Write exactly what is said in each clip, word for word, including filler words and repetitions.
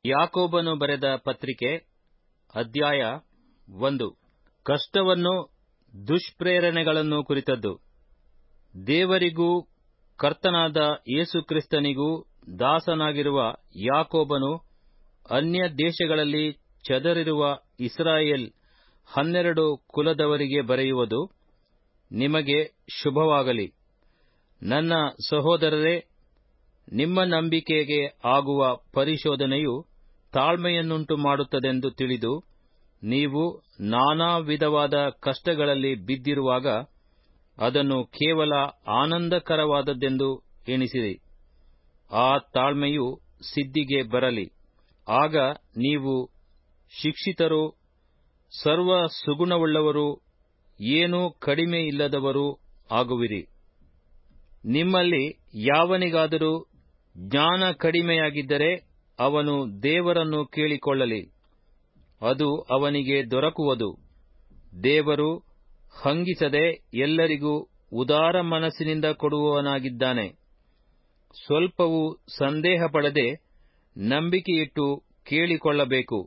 ಯಾಕೋಬನು ಬರೆದ ಪತ್ರಿಕೆ ಅಧ್ಯಾಯ ಒಂದು. ಕಷ್ಟವನ್ನು ದುಷ್ಪ್ರೇರಣೆಗಳನ್ನು ಕುರಿತದ್ದು. ದೇವರಿಗೂ ಕರ್ತನಾದ ಯೇಸುಕ್ರಿಸ್ತನಿಗೂ ದಾಸನಾಗಿರುವ ಯಾಕೋಬನು ಅನ್ಯ ದೇಶಗಳಲ್ಲಿ ಚದರಿರುವ ಇಸ್ರಾಯೇಲ್ ಹನ್ನೆರಡು ಕುಲದವರಿಗೆ ಬರೆಯುವುದು. ನಿಮಗೆ ಶುಭವಾಗಲಿ. ನನ್ನ ಸಹೋದರರೇ, ನಿಮ್ಮ ನಂಬಿಕೆಗೆ ಆಗುವ ಪರಿಶೋಧನೆಯು ತಾಳ್ಮೆಯನ್ನುಂಟು ಮಾಡುತ್ತದೆಂದು ತಿಳಿದು, ನೀವು ನಾನಾ ವಿಧವಾದ ಕಷ್ಟಗಳಲ್ಲಿ ಬಿದ್ದಿರುವಾಗ ಅದನ್ನು ಕೇವಲ ಆನಂದಕರವಾದದ್ದೆಂದು ಎಣಿಸಿರಿ. ಆ ತಾಳ್ಮೆಯು ಸಿದ್ಧಿಗೆ ಬರಲಿ. ಆಗ ನೀವು ಶಿಕ್ಷಿತರೂ ಸರ್ವ ಸುಗುಣವುಳ್ಳವರೂ ಏನೂ ಕಡಿಮೆಯಿಲ್ಲದವರೂ ಆಗುವಿರಿ. ನಿಮ್ಮಲ್ಲಿ ಯಾವನಿಗಾದರೂ ಜ್ಞಾನ ಕಡಿಮೆಯಾಗಿದ್ದರೆ ಅವನು ದೇವರನ್ನು ಕೇಳಿಕೊಳ್ಳಲಿ, ಅದು ಅವನಿಗೆ ದೊರಕುವುದು. ದೇವರು ಹಂಗಿಸದೆ ಎಲ್ಲರಿಗೂ ಉದಾರ ಮನಸ್ಸಿನಿಂದ ಕೊಡುವವನಾಗಿದ್ದಾನೆ. ಸ್ವಲ್ಪವೂ ಸಂದೇಹಪಡದೆ ನಂಬಿಕೆಯಿಟ್ಟು ಕೇಳಿಕೊಳ್ಳಬೇಕು.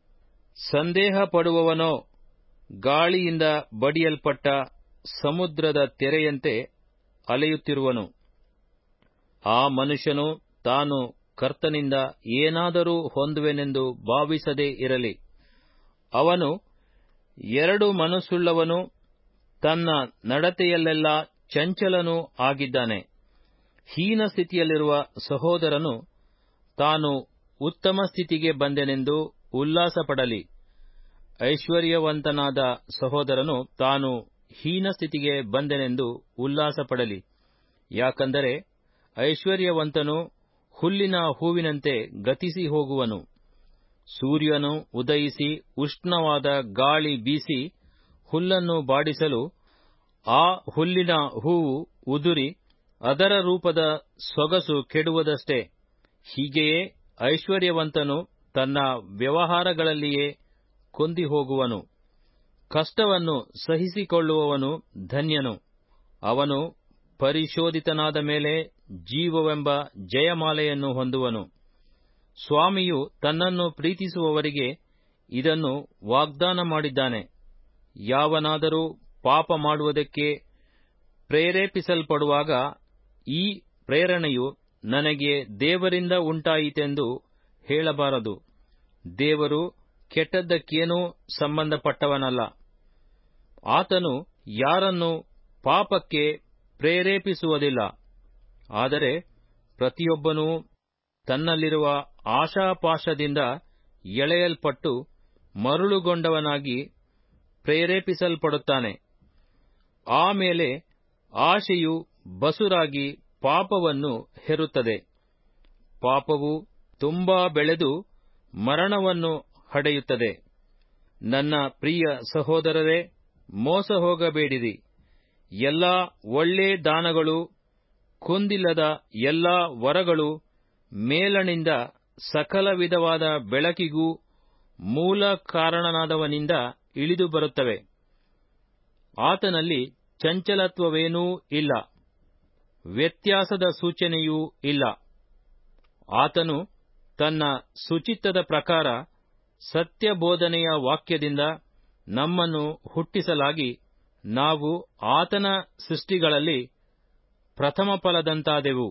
ಸಂದೇಹಪಡುವವನೋ ಗಾಳಿಯಿಂದ ಬಡಿಯಲ್ಪಟ್ಟ ಸಮುದ್ರದ ತೆರೆಯಂತೆ ಅಲೆಯುತ್ತಿರುವನು. ಆ ಮನುಷ್ಯನು ತಾನು ಕರ್ತನಿಂದ ಏನಾದರೂ ಹೊಂದುವೆನೆಂದು ಭಾವಿಸದೇ ಇರಲಿ. ಅವನು ಎರಡು ಮನಸ್ಸುಳ್ಳವನು, ತನ್ನ ನಡತೆಯಲ್ಲೆಲ್ಲ ಚಂಚಲನೂ ಆಗಿದ್ದಾನೆ. ಹೀನ ಸ್ಥಿತಿಯಲ್ಲಿರುವ ಸಹೋದರನು ತಾನು ಉತ್ತಮ ಸ್ಥಿತಿಗೆ ಬಂದೆನೆಂದು ಉಲ್ಲಾಸಪಡಲಿ. ಐಶ್ವರ್ಯವಂತನಾದ ಸಹೋದರನು ತಾನು ಹೀನ ಸ್ಥಿತಿಗೆ ಬಂದೆನೆಂದು ಉಲ್ಲಾಸಪಡಲಿ. ಯಾಕಂದರೆ ಐಶ್ವರ್ಯವಂತನು ಹುಲ್ಲಿನ ಹೂವಿನಂತೆ ಗತಿಸಿ ಹೋಗುವನು. ಸೂರ್ಯನು ಉದಯಿಸಿ ಉಷ್ಣವಾದ ಗಾಳಿ ಬೀಸಿ ಹುಲ್ಲನ್ನು ಬಾಡಿಸಲು ಆ ಹುಲ್ಲಿನ ಹೂವು ಉದುರಿ ಅದರ ರೂಪದ ಸೊಗಸು ಕೆಡುವುದಷ್ಟೇ. ಹೀಗೆಯೇ ಐಶ್ವರ್ಯವಂತನು ತನ್ನ ವ್ಯವಹಾರಗಳಲ್ಲಿಯೇ ಕೊಂದಿ ಹೋಗುವನು. ಕಷ್ಟವನ್ನು ಸಹಿಸಿಕೊಳ್ಳುವವನು ಧನ್ಯನು. ಅವನು ಪರಿಶೋಧಿತನಾದ ಮೇಲೆ ಜೀವವೆಂಬ ಜಯಮಾಲೆಯನ್ನು ಹೊಂದುವನು. ಸ್ವಾಮಿಯು ತನ್ನನ್ನು ಪ್ರೀತಿಸುವವರಿಗೆ ಇದನ್ನು ವಾಗ್ದಾನ ಮಾಡಿದ್ದಾನೆ. ಯಾವನಾದರೂ ಪಾಪ ಮಾಡುವುದಕ್ಕೆ ಪ್ರೇರೇಪಿಸಲ್ಪಡುವಾಗ ಈ ಪ್ರೇರಣೆಯು ನನಗೆ ದೇವರಿಂದ ಉಂಟಾಯಿತೆಂದು ಹೇಳಬಾರದು. ದೇವರು ಕೆಟ್ಟದ್ದಕ್ಕೇನೂ ಸಂಬಂಧಪಟ್ಟವನಲ್ಲ. ಆತನು ಯಾರನ್ನೂ ಪಾಪಕ್ಕೆ ಪ್ರೇರೇಪಿಸುವುದಿಲ್ಲ. ಆದರೆ ಪ್ರತಿಯೊಬ್ಬನೂ ತನ್ನಲ್ಲಿರುವ ಆಶಾಪಾಶದಿಂದ ಎಳೆಯಲ್ಪಟ್ಟು ಮರುಳುಗೊಂಡವನಾಗಿ ಪ್ರೇರೇಪಿಸಲ್ಪಡುತ್ತಾನೆ. ಆಮೇಲೆ ಆಶೆಯು ಬಸುರಾಗಿ ಪಾಪವನ್ನು ಹೆರುತ್ತದೆ. ಪಾಪವು ತುಂಬಾ ಬೆಳೆದು ಮರಣವನ್ನು ಹಡೆಯುತ್ತದೆ. ನನ್ನ ಪ್ರಿಯ ಸಹೋದರರೇ, ಮೋಸ ಹೋಗಬೇಡಿರಿ. ಎಲ್ಲಾ ಒಳ್ಳೆ ದಾನಗಳು, ಕುಂದಿಲ್ಲದ ಎಲ್ಲಾ ವರಗಳು ಮೇಲಣಿಂದ ಸಕಲ ವಿಧವಾದ ಬೆಳಕಿಗೂ ಮೂಲ ಕಾರಣನಾದವನಿಂದ ಇಳಿದು ಬರುತ್ತವೆ. ಆತನಲ್ಲಿ ಚಂಚಲತ್ವವೇನೂ ಇಲ್ಲ, ವ್ಯತ್ಯಾಸದ ಸೂಚನೆಯೂ ಇಲ್ಲ. ಆತನು ತನ್ನ ಸುಚಿತ್ತದ ಪ್ರಕಾರ ಸತ್ಯಬೋಧನೆಯ ವಾಕ್ಯದಿಂದ ನಮ್ಮನ್ನು ಹುಟ್ಟಿಸಲಾಗಿ, ನಾವು ಆತನ ಸೃಷ್ಟಿಗಳಲ್ಲಿ ಪ್ರಥಮ ಫಲದಂತಾದೆವು.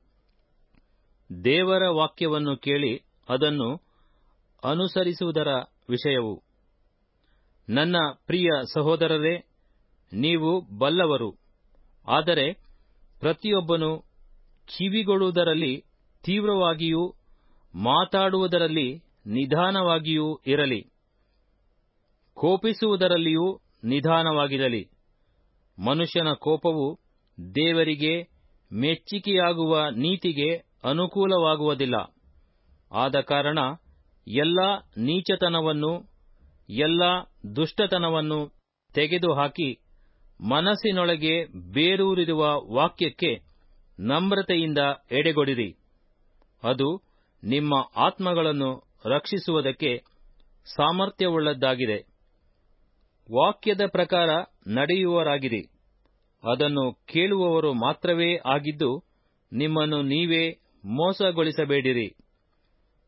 ದೇವರ ವಾಕ್ಯವನ್ನು ಕೇಳಿ ಅದನ್ನು ಅನುಸರಿಸುವುದರ ವಿಷಯವು. ನನ್ನ ಪ್ರಿಯ ಸಹೋದರರೇ, ನೀವು ಬಲ್ಲವರು. ಆದರೆ ಪ್ರತಿಯೊಬ್ಬನು ಕಿವಿಗೊಡುವುದರಲ್ಲಿ ತೀವ್ರವಾಗಿಯೂ ಮಾತಾಡುವುದರಲ್ಲಿ ನಿಧಾನವಾಗಿಯೂ ಇರಲಿ. ಕೋಪಿಸುವುದರಲ್ಲಿಯೂ ನಿಧಾನವಾಗಿರಲಿ. ಮನುಷ್ಯನ ಕೋಪವು ದೇವರಿಗೆ ಮೆಚ್ಚಿಕೆಯಾಗುವ ನೀತಿಗೆ ಅನುಕೂಲವಾಗುವುದಿಲ್ಲ. ಆದ ಕಾರಣ ಎಲ್ಲಾ ನೀಚತನವನ್ನು, ಎಲ್ಲಾ ದುಷ್ಟತನವನ್ನು ತೆಗೆದುಹಾಕಿ ಮನಸ್ಸಿನೊಳಗೆ ಬೇರೂರಿರುವ ವಾಕ್ಯಕ್ಕೆ ನಮ್ರತೆಯಿಂದ ಎಡೆಗೊಡಿರಿ. ಅದು ನಿಮ್ಮ ಆತ್ಮಗಳನ್ನು ರಕ್ಷಿಸುವುದಕ್ಕೆ ಸಾಮರ್ಥ್ಯವುಳ್ಳದ್ದಾಗಿದೆ. ವಾಕ್ಯದ ಪ್ರಕಾರ ನಡೆಯುವವರಾಗಿರಿ. ಅದನ್ನು ಕೇಳುವವರು ಮಾತ್ರವೇ ಆಗಿದ್ದು, ನಿಮ್ಮನ್ನು ನೀವೇ ಮೋಸಗೊಳಿಸಬೇಡಿರಿ.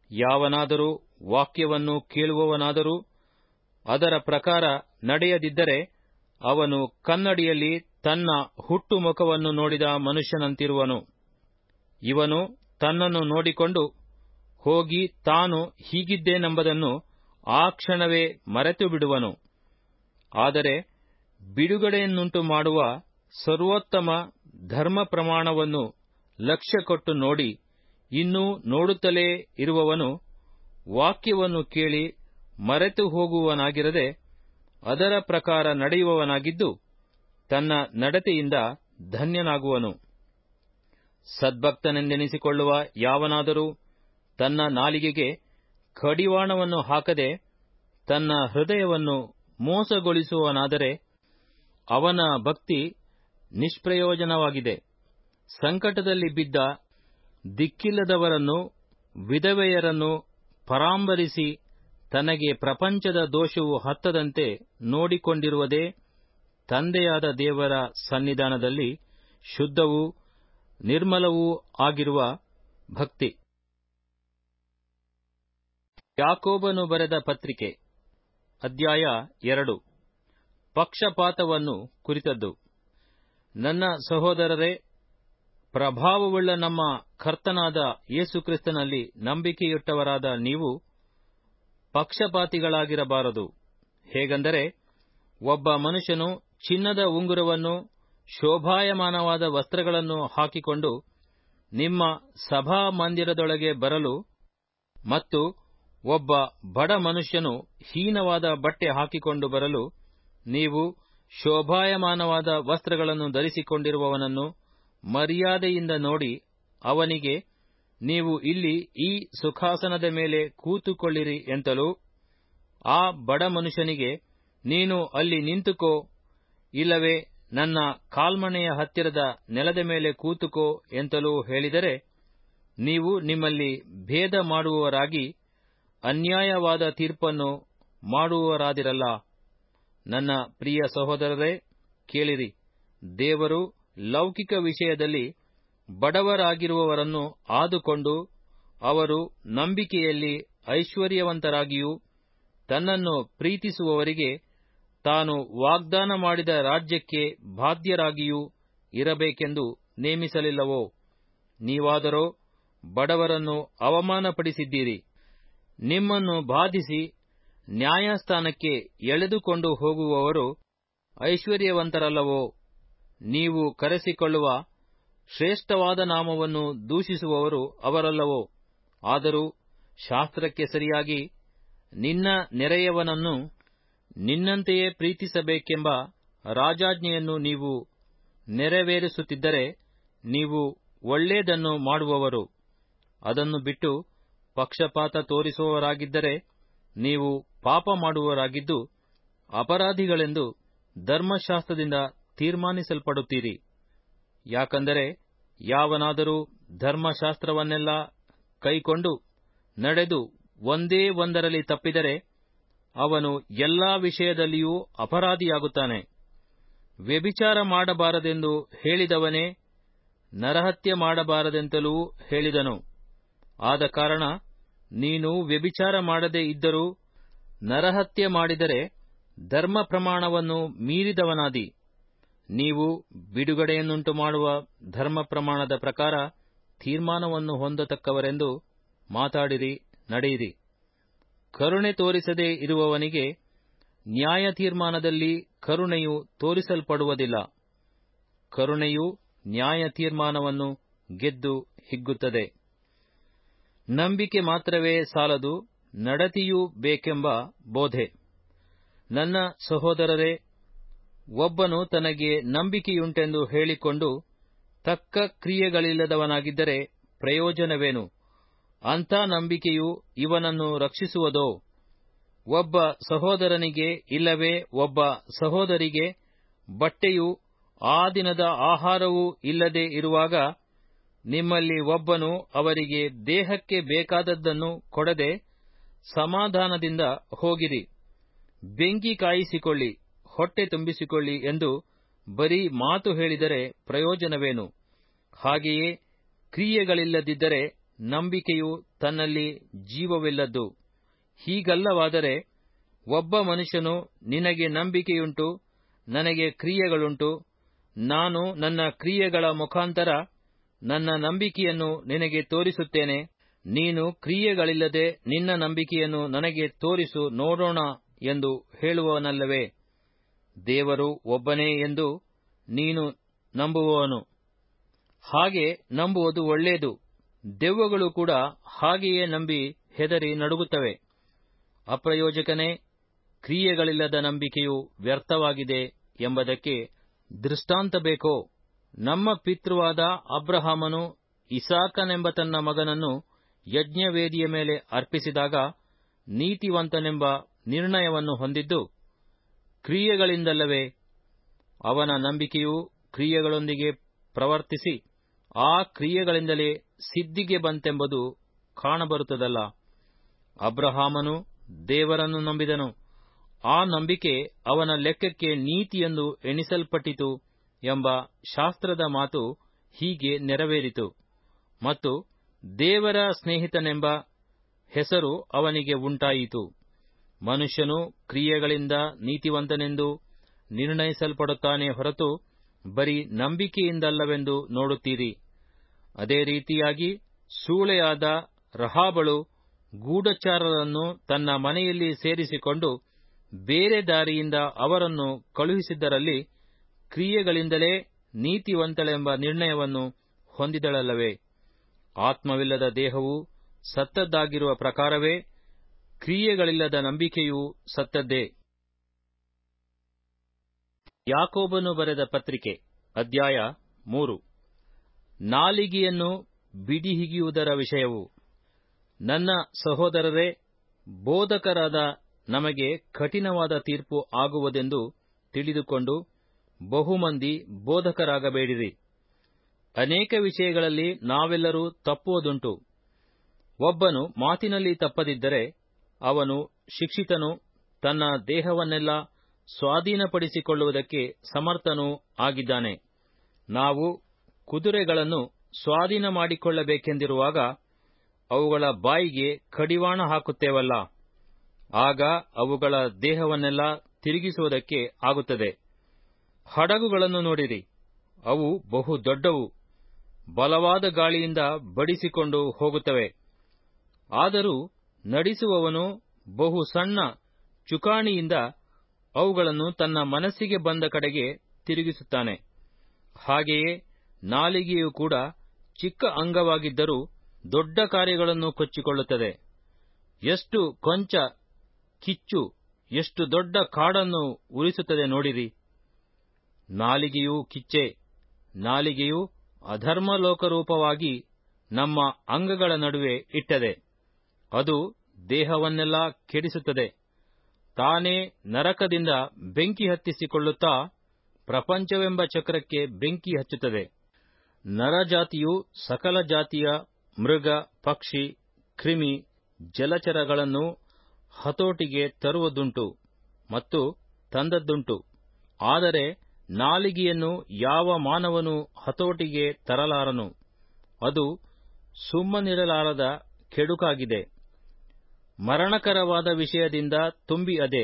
ಯಾವನಾದರೂ ವಾಕ್ಯವನ್ನು ಕೇಳುವವನಾದರೂ ಅದರ ಪ್ರಕಾರ ನಡೆಯದಿದ್ದರೆ ಅವನು ಕನ್ನಡಿಯಲ್ಲಿ ತನ್ನ ಹುಟ್ಟು ಮುಖವನ್ನು ನೋಡಿದ ಮನುಷ್ಯನಂತಿರುವನು. ಇವನು ತನ್ನನ್ನು ನೋಡಿಕೊಂಡು ಹೋಗಿ ತಾನು ಹೀಗಿದ್ದೇನೆಂಬುದನ್ನು ಆ ಕ್ಷಣವೇ ಮರೆತು ಬಿಡುವನು. ಆದರೆ ಬಿಡುಗಡೆಯನ್ನುಂಟು ಮಾಡುವ ಸರ್ವೋತ್ತಮ ಧರ್ಮ ಪ್ರಮಾಣವನ್ನು ಲಕ್ಷ್ಯ ಕೊಟ್ಟು ನೋಡಿ ಇನ್ನೂ ನೋಡುತ್ತಲೇ ಇರುವವನು ವಾಕ್ಯವನ್ನು ಕೇಳಿ ಮರೆತು ಹೋಗುವವನಾಗಿರದೆ ಅದರ ಪ್ರಕಾರ ನಡೆಯುವವನಾಗಿದ್ದು ತನ್ನ ನಡತೆಯಿಂದ ಧನ್ಯನಾಗುವನು. ಸದ್ಭಕ್ತನೆಂದೆನಿಸಿಕೊಳ್ಳುವ ಯಾವನಾದರೂ ತನ್ನ ನಾಲಿಗೆಗೆ ಕಡಿವಾಣವನ್ನು ಹಾಕದೆ ತನ್ನ ಹೃದಯವನ್ನು ಮೋಸಗೊಳಿಸುವವನಾದರೆ ಅವನ ಭಕ್ತಿ ನಿಷ್ಪ್ರಯೋಜನವಾಗಿದೆ. ಸಂಕಟದಲ್ಲಿ ಬಿದ್ದ ದಿಕ್ಕಿಲ್ಲದವರನ್ನು ವಿಧವೆಯರನ್ನು ಪರಾಂಬರಿಸಿ ತನಗೆ ಪ್ರಪಂಚದ ದೋಷವು ಹತ್ತದಂತೆ ನೋಡಿಕೊಂಡಿರುವುದೇ ತಂದೆಯಾದ ದೇವರ ಸನ್ನಿಧಾನದಲ್ಲಿ ಶುದ್ಧವೂ ನಿರ್ಮಲವೂ ಆಗಿರುವ ಭಕ್ತಿ. ಯಾಕೋಬನು ಬರೆದ ಪತ್ರಿಕೆ ಅಧ್ಯಾಯ ಎರಡು. ಪಕ್ಷಪಾತವನ್ನು ಕುರಿತದ್ದು. ನನ್ನ ಸಹೋದರರೇ, ಪ್ರಭಾವವುಳ್ಳ ನಮ್ಮ ಕರ್ತನಾದ ಯೇಸುಕ್ರಿಸ್ತನಲ್ಲಿ ನಂಬಿಕೆಯಿಟ್ಟವರಾದ ನೀವು ಪಕ್ಷಪಾತಿಗಳಾಗಿರಬಾರದು. ಹೇಗೆಂದರೆ, ಒಬ್ಬ ಮನುಷ್ಯನು ಚಿನ್ನದ ಉಂಗುರವನ್ನು ಶೋಭಾಯಮಾನವಾದ ವಸ್ತ್ರಗಳನ್ನು ಹಾಕಿಕೊಂಡು ನಿಮ್ಮ ಸಭಾಮಂದಿರದೊಳಗೆ ಬರಲು ಮತ್ತು ಒಬ್ಬ ಬಡ ಮನುಷ್ಯನು ಹೀನವಾದ ಬಟ್ಟೆ ಹಾಕಿಕೊಂಡು ಬರಲು ನೀವು ಶೋಭಾಯಮಾನವಾದ ವಸ್ತ್ರಗಳನ್ನು ಧರಿಸಿಕೊಂಡಿರುವವನನ್ನು ಮರ್ಯಾದೆಯಿಂದ ನೋಡಿ ಅವನಿಗೆ, ನೀವು ಇಲ್ಲಿ ಈ ಸುಖಾಸನದ ಮೇಲೆ ಕೂತುಕೊಳ್ಳಿರಿ ಎಂತಲೂ, ಆ ಬಡ ಮನುಷ್ಯನಿಗೆ, ನೀನು ಅಲ್ಲಿ ನಿಂತುಕೋ, ಇಲ್ಲವೇ ನನ್ನ ಕಾಲ್ಮಣೆಯ ಹತ್ತಿರದ ನೆಲದ ಮೇಲೆ ಕೂತುಕೋ ಎಂತಲೂ ಹೇಳಿದರೆ, ನೀವು ನಿಮ್ಮಲ್ಲಿ ಭೇದ ಮಾಡುವವರಾಗಿ ಅನ್ಯಾಯವಾದ ತೀರ್ಪನ್ನು ಮಾಡುವವರಾದಿರಲ್ಲ. ನನ್ನ ಪ್ರಿಯ ಸಹೋದರರೇ, ಕೇಳಿರಿ. ದೇವರು ಲೌಕಿಕ ವಿಷಯದಲ್ಲಿ ಬಡವರಾಗಿರುವವರನ್ನು ಆದುಕೊಂಡು ಅವರು ನಂಬಿಕೆಯಲ್ಲಿ ಐಶ್ವರ್ಯವಂತರಾಗಿಯೂ ತನ್ನನ್ನು ಪ್ರೀತಿಸುವವರಿಗೆ ತಾನು ವಾಗ್ದಾನ ಮಾಡಿದ ರಾಜ್ಯಕ್ಕೆ ಬಾಧ್ಯರಾಗಿಯೂ ಇರಬೇಕೆಂದು ನೇಮಿಸಲಿಲ್ಲವೋ? ನೀವಾದರೋ ಬಡವರನ್ನು ಅವಮಾನಪಡಿಸಿದ್ದೀರಿ. ನಿಮ್ಮನ್ನು ಬಾಧಿಸಿ ನ್ಯಾಯಸ್ಥಾನಕ್ಕೆ ಎಳೆದುಕೊಂಡು ಹೋಗುವವರು ಐಶ್ವರ್ಯವಂತರಲ್ಲವೋ? ನೀವು ಕರೆಸಿಕೊಳ್ಳುವ ಶ್ರೇಷ್ಠವಾದ ನಾಮವನ್ನು ದೂಷಿಸುವವರು ಅವರಲ್ಲವೋ? ಆದರೂ ಶಾಸ್ತ್ರಕ್ಕೆ ಸರಿಯಾಗಿ ನಿನ್ನ ನೆರೆಯವನನ್ನು ನಿನ್ನಂತೆಯೇ ಪ್ರೀತಿಸಬೇಕೆಂಬ ರಾಜಾಜ್ಞೆಯನ್ನು ನೀವು ನೆರವೇರಿಸುತ್ತಿದ್ದರೆ ನೀವು ಒಳ್ಳೆಯದನ್ನು ಮಾಡುವವರು. ಅದನ್ನು ಬಿಟ್ಟು ಪಕ್ಷಪಾತ ತೋರಿಸುವವರಾಗಿದ್ದರೆ ನೀವು ಪಾಪ ಮಾಡುವವರಾಗಿದ್ದು ಅಪರಾಧಿಗಳೆಂದು ಧರ್ಮಶಾಸ್ತ್ರದಿಂದ ತೀರ್ಮಾನಿಸಲ್ಪಡುತ್ತೀರಿ. ಯಾಕಂದರೆ ಯಾವನಾದರೂ ಧರ್ಮಶಾಸ್ತ್ರವನ್ನೆಲ್ಲ ಕೈಕೊಂಡು ನಡೆದು ಒಂದೇ ಒಂದರಲ್ಲಿ ತಪ್ಪಿದರೆ ಅವನು ಎಲ್ಲಾ ವಿಷಯದಲ್ಲಿಯೂ ಅಪರಾಧಿಯಾಗುತ್ತಾನೆ. ವ್ಯಭಿಚಾರ ಮಾಡಬಾರದೆಂದು ಹೇಳಿದವನೇ ನರಹತ್ಯೆ ಮಾಡಬಾರದೆಂತಲೂ ಹೇಳಿದನು. ಆದ ಕಾರಣ ನೀನು ವ್ಯಭಿಚಾರ ಮಾಡದೇ ಇದ್ದರೂ ನರಹತ್ಯೆ ಮಾಡಿದರೆ ಧರ್ಮ ಪ್ರಮಾಣವನ್ನು ಮೀರಿದವನಾದಿ. ನೀವು ಬಿಡುಗಡೆಯನ್ನುಂಟು ಮಾಡುವ ಧರ್ಮ ಪ್ರಮಾಣದ ಪ್ರಕಾರ ತೀರ್ಮಾನವನ್ನು ಹೊಂದತಕ್ಕವರೆಂದು ಮಾತಾಡಿರಿ, ನಡೆಯಿರಿ. ಕರುಣೆ ತೋರಿಸದೇ ಇರುವವನಿಗೆ ನ್ಯಾಯ ತೀರ್ಮಾನದಲ್ಲಿ ಕರುಣೆಯು ತೋರಿಸಲ್ಪಡುವುದಿಲ್ಲ. ಕರುಣೆಯು ನ್ಯಾಯ ತೀರ್ಮಾನವನ್ನು ಗೆದ್ದು ಹಿಗ್ಗುತ್ತದೆ. ನಂಬಿಕೆ ಮಾತ್ರವೇ ಸಾಲದು, ನಡತೆಯೂ ಬೇಕೆಂಬ ಬೋಧೆ. ನನ್ನ ಸಹೋದರರೇ, ಒಬ್ಬನು ತನಗೆ ನಂಬಿಕೆಯುಂಟೆಂದು ಹೇಳಿಕೊಂಡು ತಕ್ಕ ಕ್ರಿಯೆಗಳಿಲ್ಲದವನಾಗಿದ್ದರೆ ಪ್ರಯೋಜನವೇನು? ಅಂಥ ನಂಬಿಕೆಯು ಇವನನ್ನು ರಕ್ಷಿಸುವುದೋ? ಒಬ್ಬ ಸಹೋದರನಿಗೆ ಇಲ್ಲವೇ ಒಬ್ಬ ಸಹೋದರಿಗೆ ಬಟ್ಟೆಯೂ ಆ ದಿನದ ಆಹಾರವೂ ಇಲ್ಲದೆ ಇರುವಾಗ ನಿಮ್ಮಲ್ಲಿ ಒಬ್ಬನು ಅವರಿಗೆ ದೇಹಕ್ಕೆ ಬೇಕಾದದ್ದನ್ನು ಕೊಡದೆ ಸಮಾಧಾನದಿಂದ ಹೋಗಿರಿ, ಬೆಂಕಿ ಕಾಯಿಸಿಕೊಳ್ಳಿ, ಹೊಟ್ಟೆ ತುಂಬಿಸಿಕೊಳ್ಳಿ ಎಂದು ಬರೀ ಮಾತು ಹೇಳಿದರೆ ಪ್ರಯೋಜನವೇನು? ಹಾಗೆಯೇ ಕ್ರಿಯೆಗಳಿಲ್ಲದಿದ್ದರೆ ನಂಬಿಕೆಯು ತನ್ನಲ್ಲಿ ಜೀವವಿಲ್ಲದ್ದು. ಹೀಗಲ್ಲವಾದರೆ ಒಬ್ಬ ಮನುಷ್ಯನು, ನಿನಗೆ ನಂಬಿಕೆಯುಂಟು, ನನಗೆ ಕ್ರಿಯೆಗಳುಂಟು, ನಾನು ನನ್ನ ಕ್ರಿಯೆಗಳ ಮುಖಾಂತರ ನನ್ನ ನಂಬಿಕೆಯನ್ನು ನಿನಗೆ ತೋರಿಸುತ್ತೇನೆ, ನೀನು ಕ್ರಿಯೆಗಳಿಲ್ಲದೆ ನಿನ್ನ ನಂಬಿಕೆಯನ್ನು ನನಗೆ ತೋರಿಸು ನೋಡೋಣ ಎಂದು ಹೇಳುವನಲ್ಲವೇ? ದೇವರು ಒಬ್ಬನೇ ಎಂದು ನೀನು ನಂಬುವವನು. ಹಾಗೆ ನಂಬುವುದು ಒಳ್ಳೆಯದು. ದೆವ್ವಗಳು ಕೂಡ ಹಾಗೆಯೇ ನಂಬಿ ಹೆದರಿ ನಡುಗುತ್ತವೆ. ಅಪ್ರಯೋಜಕನೇ, ಕ್ರಿಯೆಗಳಿಲ್ಲದ ನಂಬಿಕೆಯು ವ್ಯರ್ಥವಾಗಿದೆ ಎಂಬುದಕ್ಕೆ ದೃಷ್ಟಾಂತ ಬೇಕೋ? ನಮ್ಮ ಪಿತೃವಾದ ಅಬ್ರಹಾಮನು ಇಸಾಕನೆಂಬ ತನ್ನ ಮಗನನ್ನು ಯಜ್ಞವೇದಿಯ ಮೇಲೆ ಅರ್ಪಿಸಿದಾಗ ನೀತಿವಂತನೆಂಬ ನಿರ್ಣಯವನ್ನು ಹೊಂದಿದ್ದು ಕ್ರಿಯೆಗಳಿಂದಲ್ಲವೇ? ಅವನ ನಂಬಿಕೆಯು ಕ್ರಿಯೆಗಳೊಂದಿಗೆ ಪ್ರವರ್ತಿಸಿ ಆ ಕ್ರಿಯೆಗಳಿಂದಲೇ ಸಿದ್ಧಿಗೆ ಬಂತೆಂಬುದು ಕಾಣಬರುತ್ತದಲ್ಲ. ಅಬ್ರಹಾಮನು ದೇವರನ್ನು ನಂಬಿದನು, ಆ ನಂಬಿಕೆ ಅವನ ಲೆಕ್ಕಕ್ಕೆ ನೀತಿಯೆಂದು ಎಣಿಸಲ್ಪಟ್ಟಿತು ಎಂಬ ಶಾಸ್ತ್ರದ ಮಾತು ಹೀಗೆ ನೆರವೇರಿತು. ಮತ್ತು ದೇವರ ಸ್ನೇಹಿತನೆಂಬ ಹೆಸರು ಅವನಿಗೆ ಉಂಟಾಯಿತು. ಮನುಷ್ಯನು ಕ್ರಿಯೆಗಳಿಂದ ನೀತಿವಂತನೆಂದು ನಿರ್ಣಯಿಸಲ್ಪಡುತ್ತಾನೆ ಹೊರತು ಬರೀ ನಂಬಿಕೆಯಿಂದಲ್ಲವೆಂದು ನೋಡುತ್ತೀರಿ. ಅದೇ ರೀತಿಯಾಗಿ ಸೂಳೆಯಾದ ರಹಾಬಳು ಗೂಢಚಾರರನ್ನು ತನ್ನ ಮನೆಯಲ್ಲಿ ಸೇರಿಸಿಕೊಂಡು ಬೇರೆ ದಾರಿಯಿಂದ ಅವರನ್ನು ಕಳುಹಿಸಿದ್ದರಲ್ಲಿ ಕ್ರಿಯೆಗಳಿಂದಲೇ ನೀತಿವಂತಳೆಂಬ ನಿರ್ಣಯವನ್ನು ಹೊಂದಿದಳಲ್ಲವೇ? ಆತ್ಮವಿಲ್ಲದ ದೇಹವು ಸತ್ತದ್ದಾಗಿರುವ ಪ್ರಕಾರವೇ ಕ್ರಿಯೆಗಳಿಲ್ಲದ ನಂಬಿಕೆಯೂ ಸತ್ತದ್ದೇ. ಯಾಕೋಬನು ಬರೆದ ಪತ್ರಿಕೆ, ಅಧ್ಯಾಯ ಮೂರು. ನಾಲಿಗೆಯನ್ನು ಬಿಡಿಹಿಗಿಯುವುದರ ವಿಷಯವು. ನನ್ನ ಸಹೋದರರೇ, ಬೋಧಕರಾದ ನಮಗೆ ಕಠಿಣವಾದ ತೀರ್ಪು ಆಗುವುದೆಂದು ತಿಳಿದುಕೊಂಡು ಬಹುಮಂದಿ ಬೋಧಕರಾಗಬೇಡಿರಿ. ಅನೇಕ ವಿಷಯಗಳಲ್ಲಿ ನಾವೆಲ್ಲರೂ ತಪ್ಪುವುದುಂಟು. ಒಬ್ಬನು ಮಾತಿನಲ್ಲಿ ತಪ್ಪದಿದ್ದರೆ ಅವನು ಶಿಕ್ಷಿತನೂ ತನ್ನ ದೇಹವನ್ನೆಲ್ಲ ಸ್ವಾಧೀನಪಡಿಸಿಕೊಳ್ಳುವುದಕ್ಕೆ ಸಮರ್ಥನೂ ಆಗಿದ್ದಾನೆ. ನಾವು ಕುದುರೆಗಳನ್ನು ಸ್ವಾಧೀನ ಮಾಡಿಕೊಳ್ಳಬೇಕೆಂದಿರುವಾಗ ಅವುಗಳ ಬಾಯಿಗೆ ಕಡಿವಾಣ ಹಾಕುತ್ತೇವಲ್ಲ, ಆಗ ಅವುಗಳ ದೇಹವನ್ನೆಲ್ಲ ತಿರುಗಿಸುವುದಕ್ಕೆ ಆಗುತ್ತದೆ. ಹಡಗುಗಳನ್ನು ನೋಡಿರಿ, ಅವು ಬಹು ದೊಡ್ಡವು, ಬಲವಾದ ಗಾಳಿಯಿಂದ ಬಡಿಸಿಕೊಂಡು ಹೋಗುತ್ತವೆ. ಆದರೂ ನಡೆಸುವವನು ಬಹು ಸಣ್ಣ ಚುಕ್ಕಾಣಿಯಿಂದ ಅವುಗಳನ್ನು ತನ್ನ ಮನಸ್ಸಿಗೆ ಬಂದ ಕಡೆಗೆ ತಿರುಗಿಸುತ್ತಾನೆ. ಹಾಗೆಯೇ ನಾಲಿಗೆಯೂ ಕೂಡ ಚಿಕ್ಕ ಅಂಗವಾಗಿದ್ದರೂ ದೊಡ್ಡ ಕಾರ್ಯಗಳನ್ನು ಕೊಚ್ಚಿಕೊಳ್ಳುತ್ತದೆ. ಎಷ್ಟು ಕೊಂಚ ಕಿಚ್ಚು ಎಷ್ಟು ದೊಡ್ಡ ಕಾಡನ್ನು ಉರಿಸುತ್ತದೆ ನೋಡಿರಿ. ನಾಲಿಗೆಯೂ ಕಿಚ್ಚೇ. ನಾಲಿಗೆಯು ಅಧರ್ಮಲೋಕರೂಪವಾಗಿ ನಮ್ಮ ಅಂಗಗಳ ನಡುವೆ ಇಟ್ಟದೆ. ಅದು ದೇಹವನ್ನೆಲ್ಲ ಕೆಡಿಸುತ್ತದೆ. ತಾನೇ ನರಕದಿಂದ ಬೆಂಕಿ ಹತ್ತಿಸಿಕೊಳ್ಳುತ್ತಾ ಪ್ರಪಂಚವೆಂಬ ಚಕ್ರಕ್ಕೆ ಬೆಂಕಿ ಹಚ್ಚುತ್ತದೆ. ನರಜಾತಿಯು ಸಕಲ ಜಾತಿಯ ಮೃಗ, ಪಕ್ಷಿ, ಕ್ರಿಮಿ, ಜಲಚರಗಳನ್ನು ಹತೋಟಿಗೆ ತರುವುದುಂಟು ಮತ್ತು ತಂದದ್ದುಂಟು. ಆದರೆ ನಾಲಿಗೆಯನ್ನು ಯಾವ ಮಾನವನು ಹತೋಟಿಗೆ ತರಲಾರನು. ಅದು ಸುಮ್ಮನಿರಲಾರದ ಕೆಡುಕಾಗಿದೆ. ಮರಣಕರವಾದ ವಿಷಯದಿಂದ ತುಂಬಿ ಅದೆ.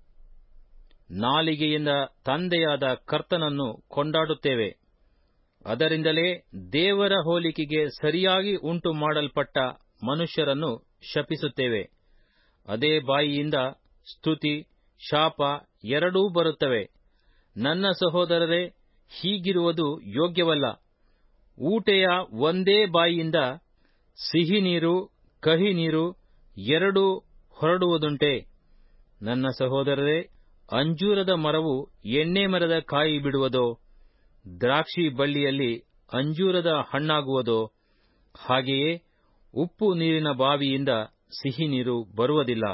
ನಾಲಿಗೆಯಿಂದ ತಂದೆಯಾದ ಕರ್ತನನ್ನು ಕೊಂಡಾಡುತ್ತೇವೆ. ಅದರಿಂದಲೇ ದೇವರ ಹೋಲಿಕೆಗೆ ಸರಿಯಾಗಿ ಉಂಟು ಮಾಡಲ್ಪಟ್ಟ ಮನುಷ್ಯರನ್ನು ಶಪಿಸುತ್ತೇವೆ. ಅದೇ ಬಾಯಿಯಿಂದ ಸ್ತುತಿ, ಶಾಪ ಎರಡೂ ಬರುತ್ತವೆ. ನನ್ನ ಸಹೋದರರೇ, ಹೀಗಿರುವುದು ಯೋಗ್ಯವಲ್ಲ. ಊಟೆಯ ಒಂದೇ ಬಾಯಿಯಿಂದ ಸಿಹಿ ನೀರು, ಕಹಿ ನೀರು ಎರಡೂ ಹೊರಡುವುದುಂಟೆ? ನನ್ನ ಸಹೋದರರೇ, ಅಂಜೂರದ ಮರವು ಎಣ್ಣೆ ಮರದ ಕಾಯಿ ಬಿಡುವುದೋ? ದ್ರಾಕ್ಷಿ ಬಳ್ಳಿಯಲ್ಲಿ ಅಂಜೂರದ ಹಣ್ಣಾಗುವುದೋ? ಹಾಗೆಯೇ ಉಪ್ಪು ನೀರಿನ ಬಾವಿಯಿಂದ ಸಿಹಿ ನೀರು ಬರುವುದಿಲ್ಲ.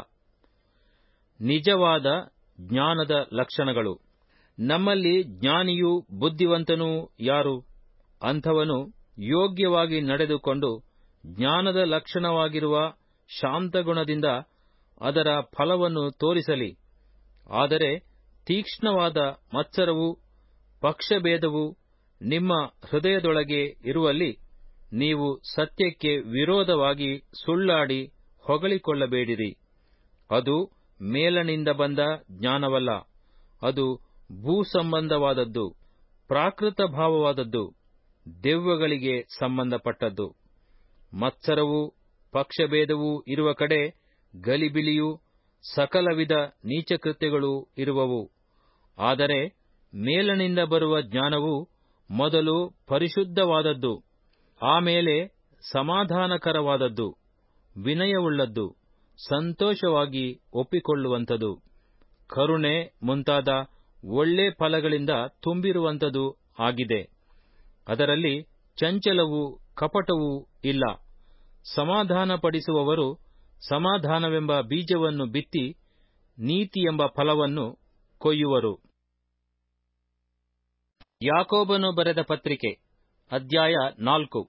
ನಿಜವಾದ ಜ್ಞಾನದ ಲಕ್ಷಣಗಳು. ನಮ್ಮಲ್ಲಿ ಜ್ಞಾನಿಯೂ ಬುದ್ಧಿವಂತನೂ ಯಾರು? ಅಂಥವನು ಯೋಗ್ಯವಾಗಿ ನಡೆದುಕೊಂಡು ಜ್ಞಾನದ ಲಕ್ಷಣವಾಗಿರುವ ಶಾಂತಗುಣದಿಂದ ಅದರ ಫಲವನ್ನು ತೋರಿಸಲಿ. ಆದರೆ ತೀಕ್ಷ್ಣವಾದ ಮತ್ಸರವೂ ಪಕ್ಷಭೇದವೂ ನಿಮ್ಮ ಹೃದಯದೊಳಗೆ ಇರುವಲ್ಲಿ ನೀವು ಸತ್ಯಕ್ಕೆ ವಿರೋಧವಾಗಿ ಸುಳ್ಳಾಡಿ ಹೊಗಳಿಕೊಳ್ಳಬೇಡಿರಿ. ಅದು ಮೇಲನಿಂದ ಬಂದ ಜ್ಞಾನವಲ್ಲ, ಅದು ಭೂಸಂಬಂಧವಾದದ್ದು, ಪ್ರಾಕೃತ ಭಾವವಾದದ್ದು, ದೆವ್ವಗಳಿಗೆ ಸಂಬಂಧಪಟ್ಟದ್ದು. ಮತ್ಸರವೂ ಪಕ್ಷಭೇದವೂ ಇರುವ ಕಡೆ ಗಲಿಬಿಲಿಯೂ ಸಕಲವಿಧ ನೀಚಕೃತ್ಯಗಳೂ ಇರುವವು. ಆದರೆ ಮೇಲನಿಂದ ಬರುವ ಜ್ಞಾನವು ಮೊದಲು ಪರಿಶುದ್ಧವಾದದ್ದು, ಆಮೇಲೆ ಸಮಾಧಾನಕರವಾದದ್ದು, ವಿನಯವುಳ್ಳದ್ದು, ಸಂತೋಷವಾಗಿ ಒಪ್ಪಿಕೊಳ್ಳುವಂಥದ್ದು, ಕರುಣೆ ಮುಂತಾದ ಒಳ್ಳೆ ಫಲಗಳಿಂದ ತುಂಬಿರುವಂಥದ್ದು ಆಗಿದೆ. ಅದರಲ್ಲಿ ಚಂಚಲವೂ ಕಪಟವೂ ಇಲ್ಲ. ಸಮಾಧಾನಪಡಿಸುವವರು ಸಮಾಧಾನವೆಂಬ ಬೀಜವನ್ನು ಬಿತ್ತಿ ನೀತಿಯೆಂಬ ಫಲವನ್ನು ಕೊಯ್ಯುವರು. ಯಾಕೋಬನು ಬರೆದ ಪತ್ರಿಕೆ ಅಧ್ಯಾಯ ನಾಲ್ಕು.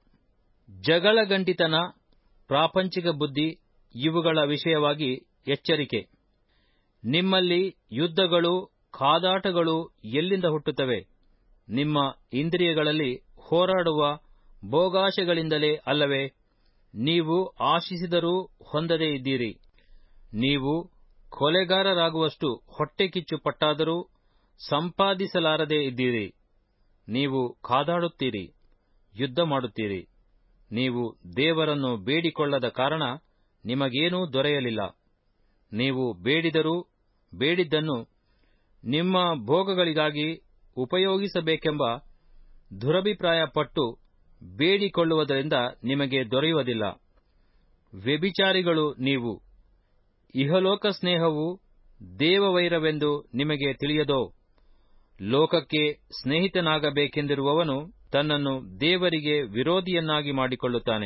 ಜಗಳಗಂಟಿತನ, ಪ್ರಾಪಂಚಿಕ ಬುದ್ಧಿ ಇವುಗಳ ವಿಷಯವಾಗಿ ಎಚ್ಚರಿಕೆ. ನಿಮ್ಮಲ್ಲಿ ಯುದ್ಧಗಳು, ಕಾದಾಟಗಳು ಎಲ್ಲಿಂದ ಹುಟ್ಟುತ್ತವೆ? ನಿಮ್ಮ ಇಂದ್ರಿಯಗಳಲ್ಲಿ ಹೋರಾಡುವ ಭೋಗಾಶೆಗಳಿಂದಲೇ ಅಲ್ಲವೇ? ನೀವು ಆಶಿಸಿದರೂ ಹೊಂದದೇ ಇದ್ದೀರಿ. ನೀವು ಕೊಲೆಗಾರರಾಗುವಷ್ಟು ಹೊಟ್ಟೆಕಿಚ್ಚು ಪಟ್ಟಾದರೂ ಸಂಪಾದಿಸಲಾರದೇ ಇದ್ದೀರಿ. ನೀವು ಕಾದಾಡುತ್ತೀರಿ, ಯುದ್ಧ ಮಾಡುತ್ತೀರಿ. ನೀವು ದೇವರನ್ನು ಬೇಡಿಕೊಳ್ಳದ ಕಾರಣ ನಿಮಗೇನೂ ದೊರೆಯಲಿಲ್ಲ. ನೀವು ಬೇಡಿದರೂ ಬೇಡಿದ್ದನ್ನು ನಿಮ್ಮ ಭೋಗಗಳಿಗಾಗಿ ಉಪಯೋಗಿಸಬೇಕೆಂಬ ದುರಭಿಪ್ರಾಯಪಟ್ಟು ಬೇಡಿಕೊಳ್ಳುವುದರಿಂದ ನಿಮಗೆ ದೊರೆಯುವುದಿಲ್ಲ. ವ್ಯಭಿಚಾರಿಗಳು ನೀವು. ಇಹಲೋಕ ಸ್ನೇಹವು ದೇವವೈರವೆಂದು ನಿಮಗೆ ತಿಳಿಯದೋ? ಲೋಕಕ್ಕೆ ಸ್ನೇಹಿತನಾಗಬೇಕೆಂದಿರುವವನು ತನ್ನನ್ನು ದೇವರಿಗೆ ವಿರೋಧಿಯನ್ನಾಗಿ ಮಾಡಿಕೊಳ್ಳುತ್ತಾನೆ.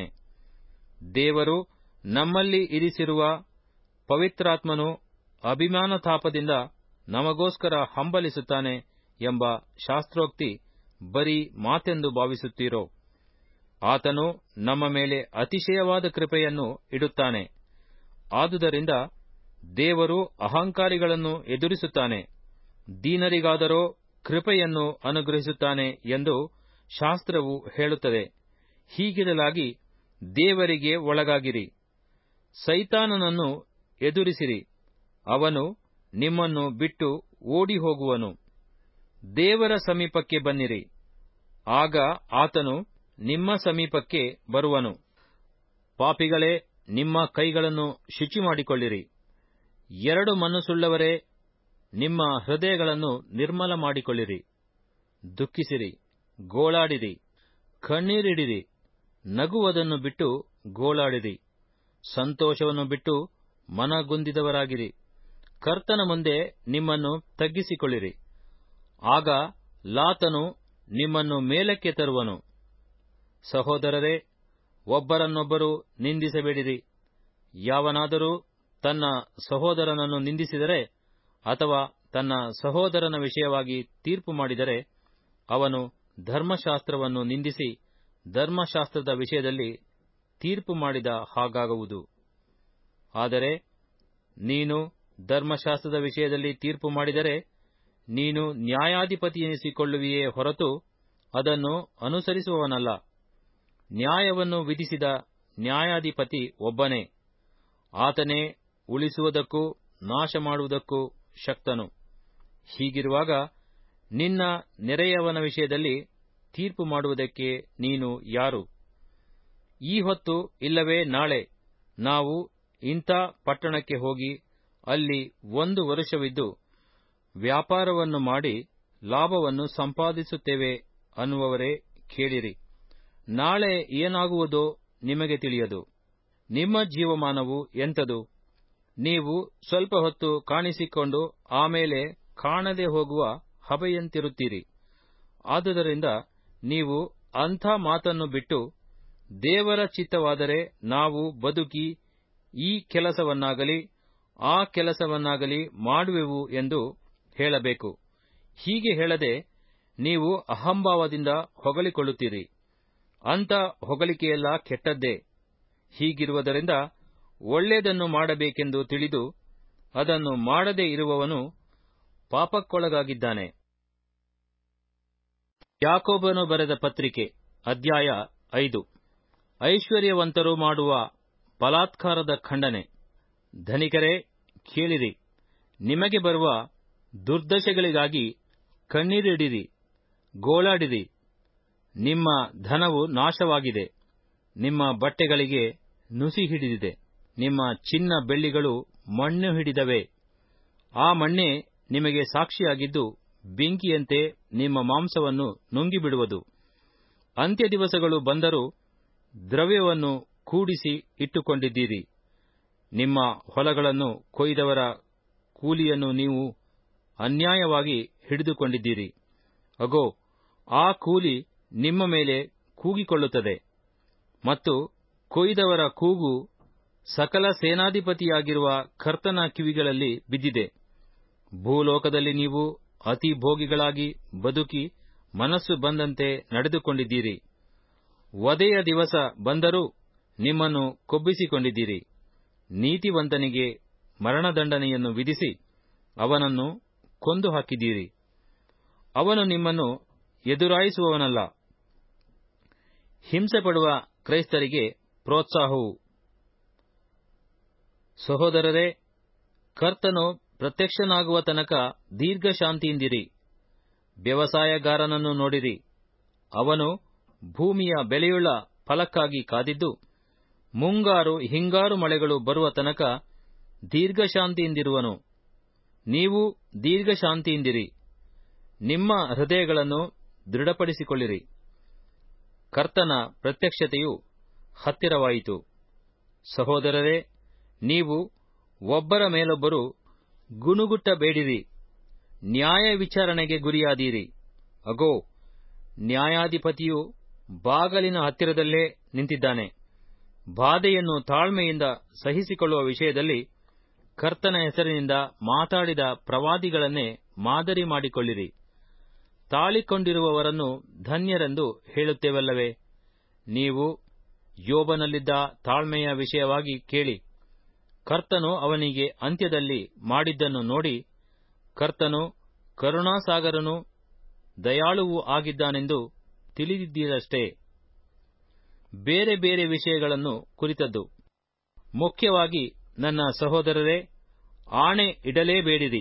ದೇವರು ನಮ್ಮಲ್ಲಿ ಇರಿಸಿರುವ ಪವಿತ್ರಾತ್ಮನು ಅಭಿಮಾನತಾಪದಿಂದ ನಮಗೋಸ್ಕರ ಹಂಬಲಿಸುತ್ತಾನೆ ಎಂಬ ಶಾಸ್ತ್ರೋಕ್ತಿ ಬರೀ ಮಾತೆಂದು ಭಾವಿಸುತ್ತೀರೋ? ಆತನು ನಮ್ಮ ಮೇಲೆ ಅತಿಶಯವಾದ ಕೃಪೆಯನ್ನು ಇಡುತ್ತಾನೆ. ಆದುದರಿಂದ ದೇವರು ಅಹಂಕಾರಿಗಳನ್ನು ಎದುರಿಸುತ್ತಾನೆ, ದೀನರಿಗಾದರೋ ಕೃಪೆಯನ್ನು ಅನುಗ್ರಹಿಸುತ್ತಾನೆ ಎಂದು ಶಾಸ್ತ್ರವು ಹೇಳುತ್ತದೆ. ಹೀಗಿರಲಾಗಿ ದೇವರಿಗೆ ಒಳಗಾಗಿರಿ, ಸೈತಾನನನ್ನು ಎದುರಿಸಿರಿ, ಅವನು ನಿಮ್ಮನ್ನು ಬಿಟ್ಟು ಓಡಿ ಹೋಗುವನು. ದೇವರ ಸಮೀಪಕ್ಕೆ ಬನ್ನಿರಿ, ಆಗ ಆತನು ನಿಮ್ಮ ಸಮೀಪಕ್ಕೆ ಬರುವನು. ಪಾಪಿಗಳೇ, ನಿಮ್ಮ ಕೈಗಳನ್ನು ಶುಚಿ ಮಾಡಿಕೊಳ್ಳಿರಿ. ಎರಡು ಮನಸ್ಸುಳ್ಳವರೇ, ನಿಮ್ಮ ಹೃದಯಗಳನ್ನು ನಿರ್ಮಲ ಮಾಡಿಕೊಳ್ಳಿರಿ. ದುಃಖಿಸಿರಿ, ಗೋಳಾಡಿರಿ, ಕಣ್ಣೀರಿಡಿರಿ. ನಗುವುದನ್ನು ಬಿಟ್ಟು ಗೋಳಾಡಿರಿ, ಸಂತೋಷವನ್ನು ಬಿಟ್ಟು ಮನಗುಂದಿದವರಾಗಿರಿ. ಕರ್ತನ ಮುಂದೆ ನಿಮ್ಮನ್ನು ತಗ್ಗಿಸಿಕೊಳ್ಳಿರಿ, ಆಗ ಲಾತನು ನಿಮ್ಮನ್ನು ಮೇಲಕ್ಕೆ ತರುವನು. ಸಹೋದರರೇ, ಒಬ್ಬರನ್ನೊಬ್ಬರು ನಿಂದಿಸಬೇಡಿರಿ. ಯಾವನಾದರೂ ತನ್ನ ಸಹೋದರನನ್ನು ನಿಂದಿಸಿದರೆ ಅಥವಾ ತನ್ನ ಸಹೋದರನ ವಿಷಯವಾಗಿ ತೀರ್ಪು ಮಾಡಿದರೆ ಅವನು ಧರ್ಮಶಾಸ್ತ್ರವನ್ನು ನಿಂದಿಸಿ ಧರ್ಮಶಾಸ್ತ್ರದ ವಿಷಯದಲ್ಲಿ ತೀರ್ಪು ಮಾಡಿದ ಹಾಗಾಗುವುದು. ಆದರೆ ನೀನು ಧರ್ಮಶಾಸ್ತ್ರದ ವಿಷಯದಲ್ಲಿ ತೀರ್ಪು ಮಾಡಿದರೆ ನೀನು ನ್ಯಾಯಾಧಿಪತಿಯೆನಿಸಿಕೊಳ್ಳುವಿಯೇ ಹೊರತು ಅದನ್ನು ಅನುಸರಿಸುವವನಲ್ಲ. ನ್ಯಾಯವನ್ನು ವಿಧಿಸಿದ ನ್ಯಾಯಾಧಿಪತಿ ಒಬ್ಬನೇ, ಆತನೇ ಉಳಿಸುವುದಕ್ಕೂ ನಾಶ ಮಾಡುವುದಕ್ಕೂ ಶಕ್ತನು. ಹೀಗಿರುವಾಗ ನಿನ್ನ ನೆರೆಯವನ ವಿಷಯದಲ್ಲಿ ತೀರ್ಪು ಮಾಡುವುದಕ್ಕೆ ನೀನು ಯಾರು? ಈ ಹೊತ್ತು ಇಲ್ಲವೇ ನಾಳೆ ನಾವು ಇಂಥ ಪಟ್ಟಣಕ್ಕೆ ಹೋಗಿ ಅಲ್ಲಿ ಒಂದು ವರುಷವಿದ್ದು ವ್ಯಾಪಾರವನ್ನು ಮಾಡಿ ಲಾಭವನ್ನು ಸಂಪಾದಿಸುತ್ತೇವೆ ಅನ್ನುವವರೇ ಕೇಳಿರಿ. ನಾಳೆ ಏನಾಗುವುದೋ ನಿಮಗೆ ತಿಳಿಯದು. ನಿಮ್ಮ ಜೀವಮಾನವು ಎಂಥದು? ನೀವು ಸ್ವಲ್ಪ ಹೊತ್ತು ಕಾಣಿಸಿಕೊಂಡು ಆಮೇಲೆ ಕಾಣದೆ ಹೋಗುವ ಹಬೆಯಂತಿರುತ್ತೀರಿ. ಆದುದರಿಂದ ನೀವು ಅಂಥ ಮಾತನ್ನು ಬಿಟ್ಟು, ದೇವರ ಚಿತ್ತವಾದರೆ ನಾವು ಬದುಕಿ ಈ ಕೆಲಸವನ್ನಾಗಲಿ ಆ ಕೆಲಸವನ್ನಾಗಲಿ ಮಾಡುವೆವು ಎಂದು ಹೇಳಬೇಕು. ಹೀಗೆ ಹೇಳದೆ ನೀವು ಅಹಂಭಾವದಿಂದ ಹೊಗಳಿಕೊಳ್ಳುತ್ತೀರಿ. ಅಂಥ ಹೊಗಳಿಕೆಯೆಲ್ಲ ಕೆಟ್ಟದ್ದೇ. ಹೀಗಿರುವುದರಿಂದ ಒಳ್ಳೆಯದನ್ನು ಮಾಡಬೇಕೆಂದು ತಿಳಿದು ಅದನ್ನು ಮಾಡದೇ ಇರುವವನು ಪಾಪಕ್ಕೊಳಗಾಗಿದ್ದಾನೆ. ಯಾಕೋಬನು ಬರೆದ ಪತ್ರಿಕೆ ಅಧ್ಯಾಯ ಐದು. ಐಶ್ವರ್ಯವಂತರು ಮಾಡುವ ಬಲಾತ್ಕಾರದ ಖಂಡನೆ. ಧನಿಕರೇ, ಕೇಳಿರಿ, ನಿಮಗೆ ಬರುವ ದುರ್ದಶೆಗಳಿಗಾಗಿ ಕಣ್ಣೀರಿಡಿರಿ, ಗೋಳಾಡಿರಿ. ನಿಮ್ಮ ಧನವು ನಾಶವಾಗಿದೆ, ನಿಮ್ಮ ಬಟ್ಟೆಗಳಿಗೆ ನುಸಿ ಹಿಡಿದಿದೆ, ನಿಮ್ಮ ಚಿನ್ನ ಬೆಳ್ಳಿಗಳು ಮಣ್ಣು ಹಿಡಿದವೆ. ಆ ಮಣ್ಣೇ ನಿಮಗೆ ಸಾಕ್ಷಿಯಾಗಿದ್ದು ಬೆಂಕಿಯಂತೆ ನಿಮ್ಮ ಮಾಂಸವನ್ನು ನುಂಗಿಬಿಡುವುದು. ಅಂತ್ಯ ದಿವಸಗಳು ಬಂದರೂ ದ್ರವ್ಯವನ್ನು ಕೂಡಿಸಿ ಇಟ್ಟುಕೊಂಡಿದ್ದೀರಿ. ನಿಮ್ಮ ಹೊಲಗಳನ್ನು ಕೊಯ್ದವರ ಕೂಲಿಯನ್ನು ನೀವು ಅನ್ಯಾಯವಾಗಿ ಹಿಡಿದುಕೊಂಡಿದ್ದೀರಿ. ಅಗೋ, ಆ ಕೂಲಿ ನಿಮ್ಮ ಮೇಲೆ ಕೂಗಿಕೊಳ್ಳುತ್ತದೆ ಮತ್ತು ಕೊಯ್ದವರ ಕೂಗು ಸಕಲ ಸೇನಾಧಿಪತಿಯಾಗಿರುವ ಕರ್ತನ ಕಿವಿಗಳಲ್ಲಿ ಬಿದ್ದಿದೆ. ಭೂಲೋಕದಲ್ಲಿ ನೀವು ಅತಿ ಭೋಗಿಗಳಾಗಿ ಬದುಕಿ ಮನಸ್ಸು ಬಂದಂತೆ ನಡೆದುಕೊಂಡಿದ್ದೀರಿ. ವಧೆಯ ದಿವಸ ಬಂದರೂ ನಿಮ್ಮನ್ನು ಕೊಬ್ಬಿಸಿಕೊಂಡಿದ್ದೀರಿ. ನೀತಿವಂತನಿಗೆ ಮರಣದಂಡನೆಯನ್ನು ವಿಧಿಸಿ ಅವನನ್ನು ಕೊಂದು ಹಾಕಿದ್ದೀರಿ. ಅವನು ನಿಮ್ಮನ್ನು ಎದುರಾಯಿಸುವವನಲ್ಲ. ಹಿಂಸೆಪಡುವ ಕ್ರೈಸ್ತರಿಗೆ ಪ್ರೋತ್ಸಾಹವು. ಸಹೋದರರೇ, ಕರ್ತನು ಪ್ರತ್ಯಕ್ಷನಾಗುವ ತನಕ ದೀರ್ಘಶಾಂತಿಯಿಂದಿರಿ. ವ್ಯವಸಾಯಗಾರನನ್ನು ನೋಡಿರಿ. ಅವನು ಭೂಮಿಯ ಬೆಲೆಯುಳ್ಳ ಫಲಕ್ಕಾಗಿ ಕಾದಿದ್ದು, ಮುಂಗಾರು ಹಿಂಗಾರು ಮಳೆಗಳು ಬರುವ ತನಕ ದೀರ್ಘಶಾಂತಿಯಿಂದಿರುವನು. ನೀವು ದೀರ್ಘಶಾಂತಿಯಿಂದಿರಿ. ನಿಮ್ಮ ಹೃದಯಗಳನ್ನು ದೃಢಪಡಿಸಿಕೊಳ್ಳಿರಿ. ಕರ್ತನ ಪ್ರತ್ಯಕ್ಷತೆಯು ಹತ್ತಿರವಾಯಿತು. ಸಹೋದರರೇ, ನೀವು ಒಬ್ಬರ ಮೇಲೊಬ್ಬರು ಗುಣುಗುಟ್ಟಬೇಡಿರಿ. ನ್ಯಾಯ ವಿಚಾರಣೆಗೆ ಗುರಿಯಾದೀರಿ. ಅಗೋ, ನ್ಯಾಯಾಧಿಪತಿಯು ಬಾಗಲಿನ ಹತ್ತಿರದಲ್ಲೇ ನಿಂತಿದ್ದಾನೆ. ಬಾಧೆಯನ್ನು ತಾಳ್ಮೆಯಿಂದ ಸಹಿಸಿಕೊಳ್ಳುವ ವಿಷಯದಲ್ಲಿ ಕರ್ತನ ಹೆಸರಿನಿಂದ ಮಾತಾಡಿದ ಪ್ರವಾದಿಗಳನ್ನೇ ಮಾದರಿ ಮಾಡಿಕೊಳ್ಳಿರಿ. ತಾಳಿಕೊಂಡಿರುವವರನ್ನು ಧನ್ಯರೆಂದು ಹೇಳುತ್ತೇವಲ್ಲವೇ? ನೀವು ಯೋಬನಲ್ಲಿದ್ದ ತಾಳ್ಮೆಯ ವಿಷಯವಾಗಿ ಕೇಳಿ. ಕರ್ತನು ಅವನಿಗೆ ಅಂತ್ಯದಲ್ಲಿ ಮಾಡಿದ್ದನ್ನು ನೋಡಿ, ಕರ್ತನು ಕರುಣಾಸಾಗರನೂ ದಯಾಳುವೂ ಆಗಿದ್ದಾನೆಂದು ತಿಳಿದಿದ್ದೀರಷ್ಟೇ. ಬೇರೆ ಬೇರೆ ವಿಷಯಗಳನ್ನು ಕುರಿತದ್ದು. ಮುಖ್ಯವಾಗಿ ನನ್ನ ಸಹೋದರರೇ, ಆಣೆ ಇಡಲೇಬೇಡಿರಿ.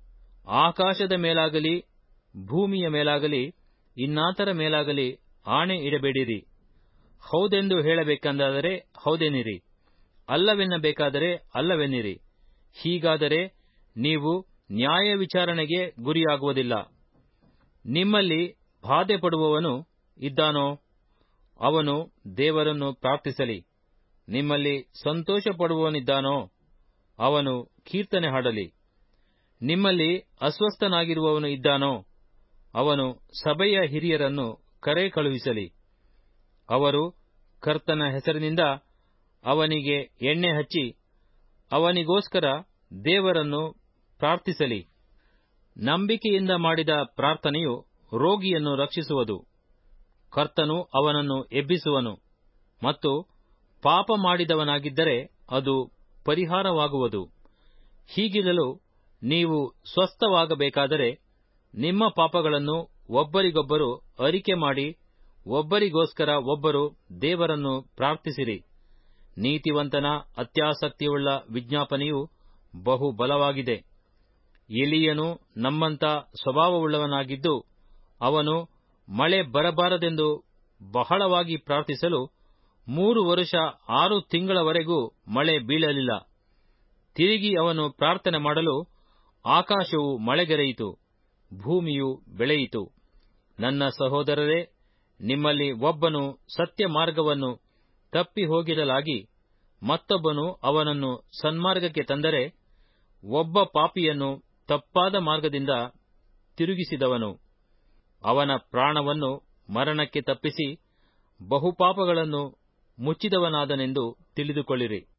ಆಕಾಶದ ಮೇಲಾಗಲಿ ಭೂಮಿಯ ಮೇಲಾಗಲಿ ಇನ್ನಾತರ ಮೇಲಾಗಲಿ ಆಣೆ ಇಡಬೇಡಿರಿ. ಹೌದೆಂದು ಹೇಳಬೇಕೆಂದಾದರೆ ಹೌದೆನ್ನಿರಿ, ಅಲ್ಲವೆನ್ನಬೇಕಾದರೆ ಅಲ್ಲವೆನ್ನಿರಿ. ಹೀಗಾದರೆ ನೀವು ನ್ಯಾಯ ವಿಚಾರಣೆಗೆ ಗುರಿಯಾಗುವುದಿಲ್ಲ. ನಿಮ್ಮಲ್ಲಿ ಬಾಧೆ ಪಡುವವನು ಇದ್ದಾನೋ? ಅವನು ದೇವರನ್ನು ಪ್ರಾರ್ಥಿಸಲಿ. ನಿಮ್ಮಲ್ಲಿ ಸಂತೋಷ ಪಡುವವನಿದ್ದಾನೋ? ಅವನು ಕೀರ್ತನೆ ಹಾಡಲಿ. ನಿಮ್ಮಲ್ಲಿ ಅಸ್ವಸ್ಥನಾಗಿರುವವನು ಇದ್ದಾನೋ? ಅವನು ಸಭೆಯ ಹಿರಿಯರನ್ನು ಕರೆ ಕಳುಹಿಸಲಿ. ಅವರು ಕರ್ತನ ಹೆಸರಿನಿಂದ ಅವನಿಗೆ ಎಣ್ಣೆ ಹಚ್ಚಿ ಅವನಿಗೋಸ್ಕರ ದೇವರನ್ನು ಪ್ರಾರ್ಥಿಸಲಿ. ನಂಬಿಕೆಯಿಂದ ಮಾಡಿದ ಪ್ರಾರ್ಥನೆಯು ರೋಗಿಯನ್ನು ರಕ್ಷಿಸುವುದು. ಕರ್ತನು ಅವನನ್ನು ಎಬ್ಬಿಸುವನು ಮತ್ತು ಪಾಪ ಮಾಡಿದವನಾಗಿದ್ದರೆ ಅದು ಪರಿಹಾರವಾಗುವುದು. ಹೀಗಿರಲು ನೀವು ಸ್ವಸ್ಥವಾಗಬೇಕಾದರೆ ನಿಮ್ಮ ಪಾಪಗಳನ್ನು ಒಬ್ಬರಿಗೊಬ್ಬರು ಅರಿಕೆ ಮಾಡಿ ಒಬ್ಬರಿಗೋಸ್ಕರ ಒಬ್ಬರು ದೇವರನ್ನು ಪ್ರಾರ್ಥಿಸಿರಿ. ನೀತಿವಂತನ ಅತ್ಯಾಸಕ್ತಿಯುಳ್ಳ ವಿಜ್ಞಾಪನೆಯು ಬಹು ಬಲವಾಗಿದೆ. ಎಲೀಯನು ನಮ್ಮಂಥ ಸ್ವಭಾವವುಳ್ಳವನಾಗಿದ್ದು, ಅವನು ಮಳೆ ಬರಬಾರದೆಂದು ಬಹಳವಾಗಿ ಪ್ರಾರ್ಥಿಸಲು ಮೂರು ವರುಷ ಆರು ತಿಂಗಳವರೆಗೂ ಮಳೆ ಬೀಳಲಿಲ್ಲ. ತಿರುಗಿ ಅವನು ಪ್ರಾರ್ಥನೆ ಮಾಡಲು ಆಕಾಶವು ಮಳೆಗರೆಯಿತು, ಭೂಮಿಯು ಬೆಳೆಯಿತು. ನನ್ನ ಸಹೋದರರೇ, ನಿಮ್ಮಲ್ಲಿ ಒಬ್ಬನು ಸತ್ಯ ಮಾರ್ಗವನ್ನು ತಪ್ಪಿ ಹೋಗಿರಲಾಗಿ ಮತ್ತೊಬ್ಬನು ಅವನನ್ನು ಸನ್ಮಾರ್ಗಕ್ಕೆ ತಂದರೆ, ಒಬ್ಬ ಪಾಪಿಯನ್ನು ತಪ್ಪಾದ ಮಾರ್ಗದಿಂದ ತಿರುಗಿಸಿದವನು ಅವನ ಪ್ರಾಣವನ್ನು ಮರಣಕ್ಕೆ ತಪ್ಪಿಸಿ ಬಹುಪಾಪಗಳನ್ನು ಮುಚ್ಚಿದವನಾದನೆಂದು ತಿಳಿದುಕೊಳ್ಳಿರಿ.